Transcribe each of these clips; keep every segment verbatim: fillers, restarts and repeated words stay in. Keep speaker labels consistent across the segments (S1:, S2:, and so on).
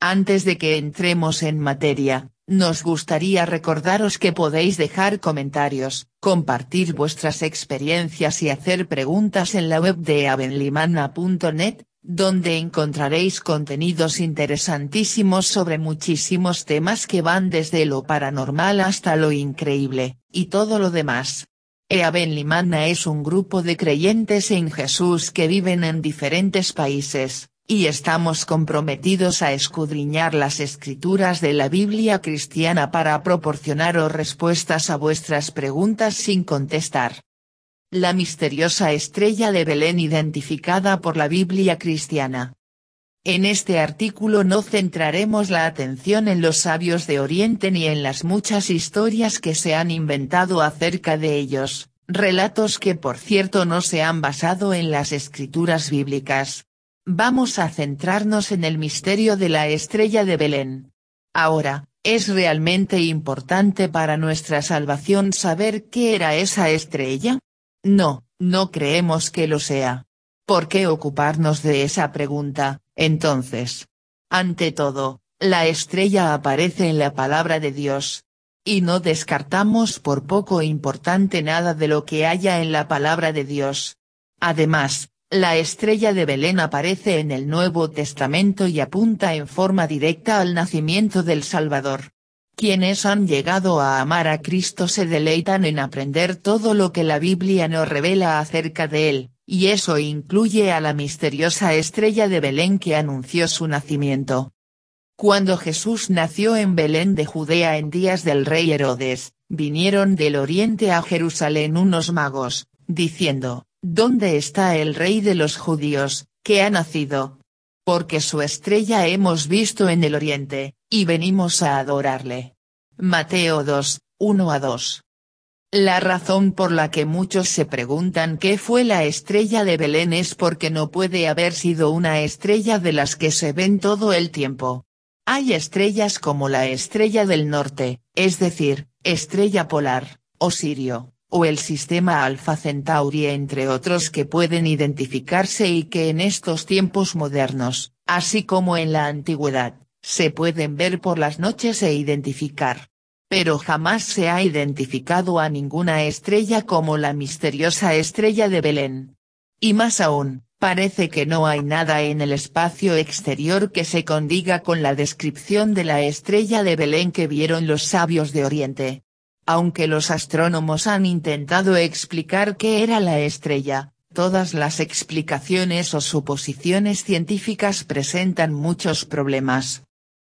S1: Antes de que entremos en materia, nos gustaría recordaros que podéis dejar comentarios, compartir vuestras experiencias y hacer preguntas en la web de abenlimana punto net, donde encontraréis contenidos interesantísimos sobre muchísimos temas que van desde lo paranormal hasta lo increíble, y todo lo demás. Abenlimana es un grupo de creyentes en Jesús que viven en diferentes países, y estamos comprometidos a escudriñar las escrituras de la Biblia cristiana para proporcionaros respuestas a vuestras preguntas sin contestar. La misteriosa estrella de Belén identificada por la Biblia cristiana. En este artículo no centraremos la atención en los sabios de Oriente ni en las muchas historias que se han inventado acerca de ellos, relatos que por cierto no se han basado en las escrituras bíblicas. Vamos a centrarnos en el misterio de la estrella de Belén. Ahora, ¿es realmente importante para nuestra salvación saber qué era esa estrella? No, no creemos que lo sea. ¿Por qué ocuparnos de esa pregunta, entonces? Ante todo, la estrella aparece en la palabra de Dios. Y no descartamos por poco importante nada de lo que haya en la palabra de Dios. Además, la estrella de Belén aparece en el Nuevo Testamento y apunta en forma directa al nacimiento del Salvador. Quienes han llegado a amar a Cristo se deleitan en aprender todo lo que la Biblia nos revela acerca de él, y eso incluye a la misteriosa estrella de Belén que anunció su nacimiento. Cuando Jesús nació en Belén de Judea en días del rey Herodes, vinieron del oriente a Jerusalén unos magos, diciendo: ¿Dónde está el rey de los judíos, que ha nacido? Porque su estrella hemos visto en el oriente, y venimos a adorarle. Mateo dos, uno a dos. La razón por la que muchos se preguntan qué fue la estrella de Belén es porque no puede haber sido una estrella de las que se ven todo el tiempo. Hay estrellas como la estrella del norte, es decir, estrella polar, o Sirio, o el sistema Alpha Centauri entre otros que pueden identificarse y que en estos tiempos modernos, así como en la antigüedad, se pueden ver por las noches e identificar. Pero jamás se ha identificado a ninguna estrella como la misteriosa estrella de Belén. Y más aún, parece que no hay nada en el espacio exterior que se condiga con la descripción de la estrella de Belén que vieron los sabios de Oriente. Aunque los astrónomos han intentado explicar qué era la estrella, todas las explicaciones o suposiciones científicas presentan muchos problemas.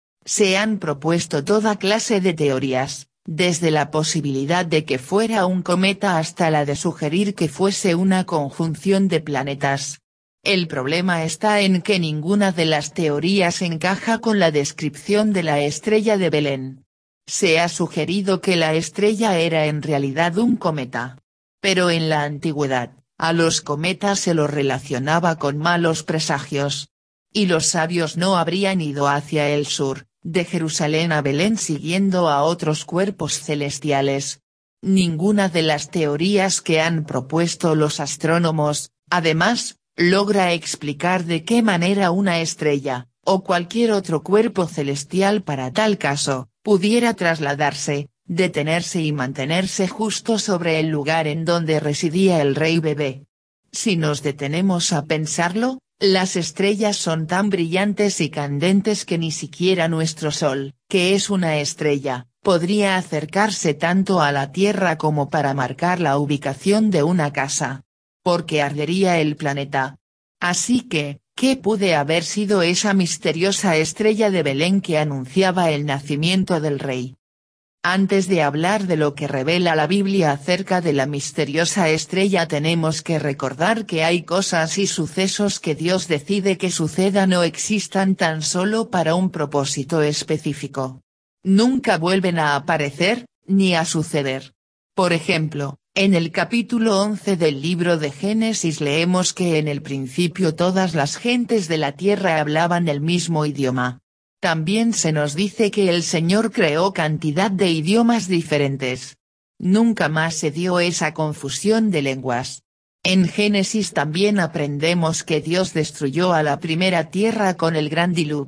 S1: Se han propuesto toda clase de teorías, desde la posibilidad de que fuera un cometa hasta la de sugerir que fuese una conjunción de planetas. El problema está en que ninguna de las teorías encaja con la descripción de la estrella de Belén. Se ha sugerido que la estrella era en realidad un cometa. Pero en la antigüedad, a los cometas se los relacionaba con malos presagios. Y los sabios no habrían ido hacia el sur, de Jerusalén a Belén siguiendo a otros cuerpos celestiales. Ninguna de las teorías que han propuesto los astrónomos, además, logra explicar de qué manera una estrella, o cualquier otro cuerpo celestial para tal caso, pudiera trasladarse, detenerse y mantenerse justo sobre el lugar en donde residía el rey bebé. Si nos detenemos a pensarlo, las estrellas son tan brillantes y candentes que ni siquiera nuestro Sol, que es una estrella, podría acercarse tanto a la Tierra como para marcar la ubicación de una casa. Porque ardería el planeta. Así que, ¿qué puede haber sido esa misteriosa estrella de Belén que anunciaba el nacimiento del rey? Antes de hablar de lo que revela la Biblia acerca de la misteriosa estrella tenemos que recordar que hay cosas y sucesos que Dios decide que sucedan o existan tan solo para un propósito específico. Nunca vuelven a aparecer, ni a suceder. Por ejemplo, en el capítulo once del libro de Génesis leemos que en el principio todas las gentes de la tierra hablaban el mismo idioma. También se nos dice que el Señor creó cantidad de idiomas diferentes. Nunca más se dio esa confusión de lenguas. En Génesis también aprendemos que Dios destruyó a la primera tierra con el gran diluvio,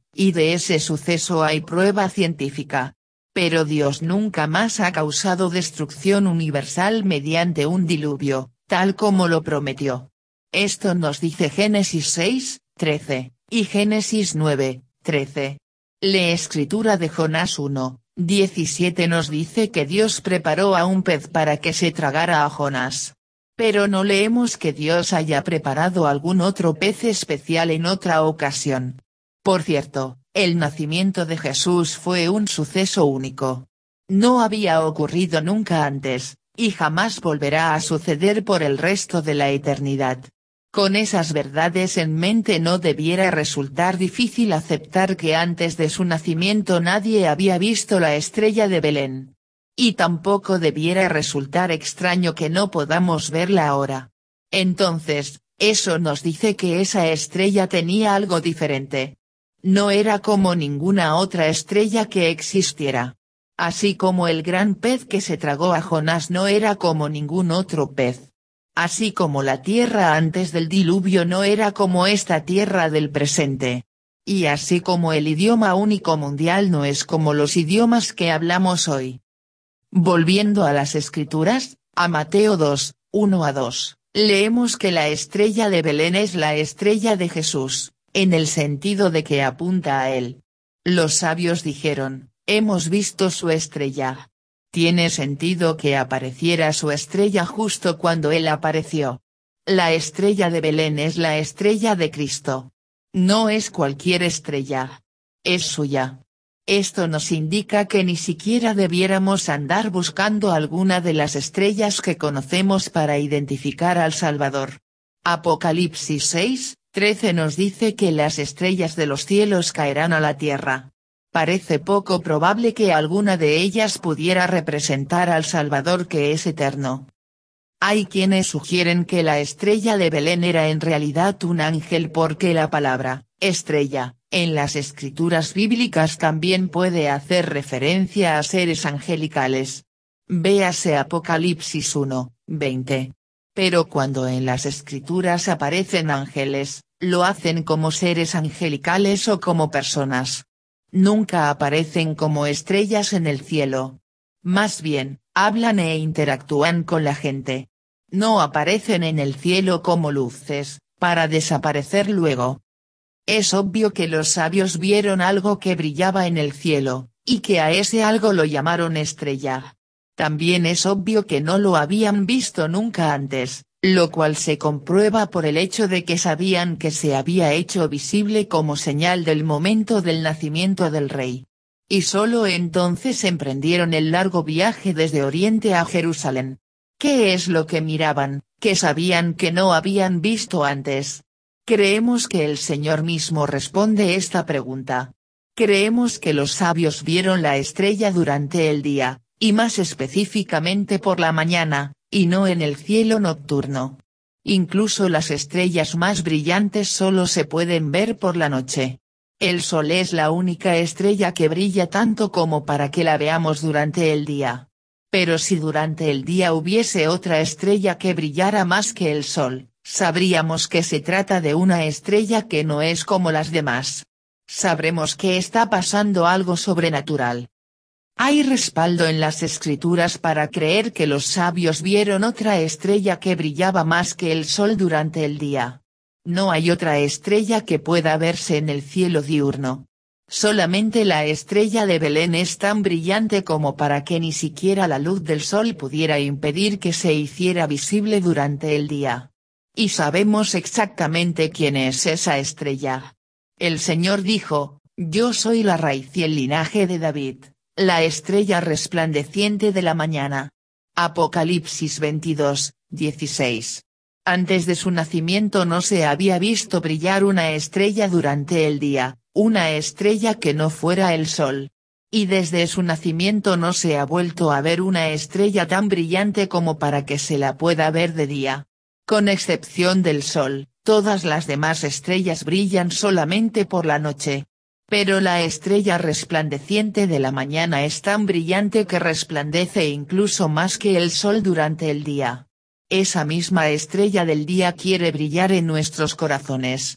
S1: y de ese suceso hay prueba científica. Pero Dios nunca más ha causado destrucción universal mediante un diluvio, tal como lo prometió. Esto nos dice Génesis seis, trece, y Génesis nueve, trece. La escritura de Jonás uno, diecisiete nos dice que Dios preparó a un pez para que se tragara a Jonás. Pero no leemos que Dios haya preparado algún otro pez especial en otra ocasión. Por cierto, el nacimiento de Jesús fue un suceso único. No había ocurrido nunca antes, y jamás volverá a suceder por el resto de la eternidad. Con esas verdades en mente no debiera resultar difícil aceptar que antes de su nacimiento nadie había visto la estrella de Belén. Y tampoco debiera resultar extraño que no podamos verla ahora. Entonces, eso nos dice que esa estrella tenía algo diferente. No era como ninguna otra estrella que existiera. Así como el gran pez que se tragó a Jonás no era como ningún otro pez. Así como la tierra antes del diluvio no era como esta tierra del presente. Y así como el idioma único mundial no es como los idiomas que hablamos hoy. Volviendo a las escrituras, a Mateo dos, uno a dos, leemos que la estrella de Belén es la estrella de Jesús, en el sentido de que apunta a él. Los sabios dijeron, hemos visto su estrella. Tiene sentido que apareciera su estrella justo cuando él apareció. La estrella de Belén es la estrella de Cristo. No es cualquier estrella. Es suya. Esto nos indica que ni siquiera debiéramos andar buscando alguna de las estrellas que conocemos para identificar al Salvador. Apocalipsis seis, trece nos dice que las estrellas de los cielos caerán a la tierra. Parece poco probable que alguna de ellas pudiera representar al Salvador que es eterno. Hay quienes sugieren que la estrella de Belén era en realidad un ángel porque la palabra, estrella, en las escrituras bíblicas también puede hacer referencia a seres angelicales. Véase Apocalipsis uno, veinte. Pero cuando en las escrituras aparecen ángeles, lo hacen como seres angelicales o como personas. Nunca aparecen como estrellas en el cielo. Más bien, hablan e interactúan con la gente. No aparecen en el cielo como luces, para desaparecer luego. Es obvio que los sabios vieron algo que brillaba en el cielo, y que a ese algo lo llamaron estrella. También es obvio que no lo habían visto nunca antes, lo cual se comprueba por el hecho de que sabían que se había hecho visible como señal del momento del nacimiento del rey. Y solo entonces emprendieron el largo viaje desde Oriente a Jerusalén. ¿Qué es lo que miraban, que sabían que no habían visto antes? Creemos que el Señor mismo responde esta pregunta. Creemos que los sabios vieron la estrella durante el día, y más específicamente por la mañana, y no en el cielo nocturno. Incluso las estrellas más brillantes solo se pueden ver por la noche. El sol es la única estrella que brilla tanto como para que la veamos durante el día. Pero si durante el día hubiese otra estrella que brillara más que el sol, sabríamos que se trata de una estrella que no es como las demás. Sabremos que está pasando algo sobrenatural. Hay respaldo en las escrituras para creer que los sabios vieron otra estrella que brillaba más que el sol durante el día. No hay otra estrella que pueda verse en el cielo diurno. Solamente la estrella de Belén es tan brillante como para que ni siquiera la luz del sol pudiera impedir que se hiciera visible durante el día. Y sabemos exactamente quién es esa estrella. El Señor dijo, yo soy la raíz y el linaje de David, la estrella resplandeciente de la mañana. Apocalipsis veintidós, dieciséis. Antes de su nacimiento no se había visto brillar una estrella durante el día, una estrella que no fuera el sol. Y desde su nacimiento no se ha vuelto a ver una estrella tan brillante como para que se la pueda ver de día. Con excepción del sol, todas las demás estrellas brillan solamente por la noche. Pero la estrella resplandeciente de la mañana es tan brillante que resplandece incluso más que el sol durante el día. Esa misma estrella del día quiere brillar en nuestros corazones.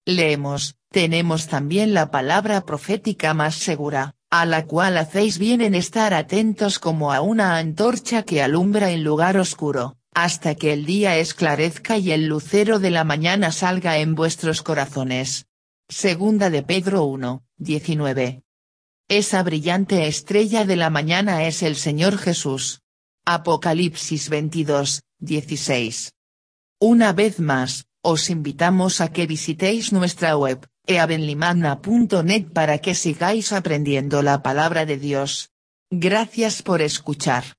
S1: Leemos, tenemos también la palabra profética más segura, a la cual hacéis bien en estar atentos como a una antorcha que alumbra en lugar oscuro, hasta que el día esclarezca y el lucero de la mañana salga en vuestros corazones. Segunda de Pedro uno, diecinueve. Esa brillante estrella de la mañana es el Señor Jesús. Apocalipsis veintidós, dieciséis. Una vez más, os invitamos a que visitéis nuestra web, e abenlimanna punto net para que sigáis aprendiendo la palabra de Dios. Gracias por escuchar.